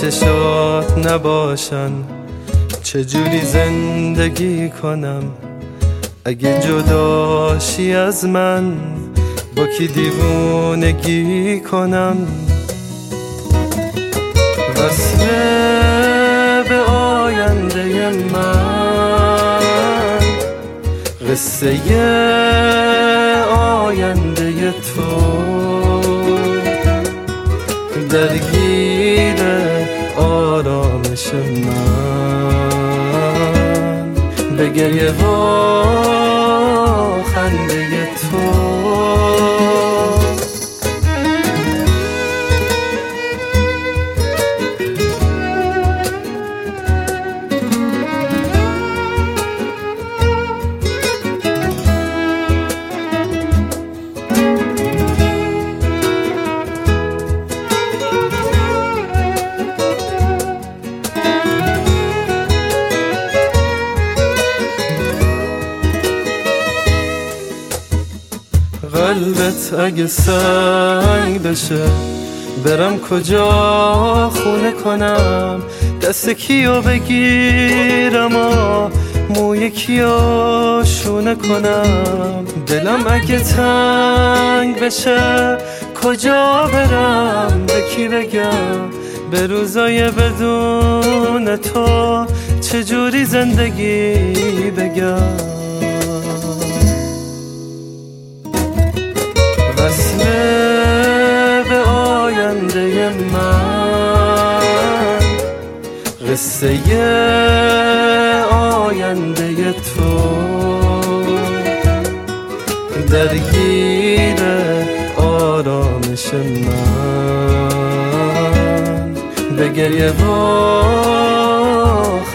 چشات نباشن چجوری زندگی کنم؟ اگه جداشی از من با کی دیوونگی کنم؟ وصله به آینده من، قصه آینده تو درگیر آرامش من، به گریه و خنده تو. قلبت اگه سنگ بشه برم کجا خونه کنم؟ دست کیو بگیرم و موی کیو شونه کنم؟ دلم اگه تنگ بشه کجا برم؟ به کی بگم؟ به روزای بدون تو چجوری زندگی بگم؟ وصله به آینده من، قصه آینده تو درگیر آرامش من، به گریه و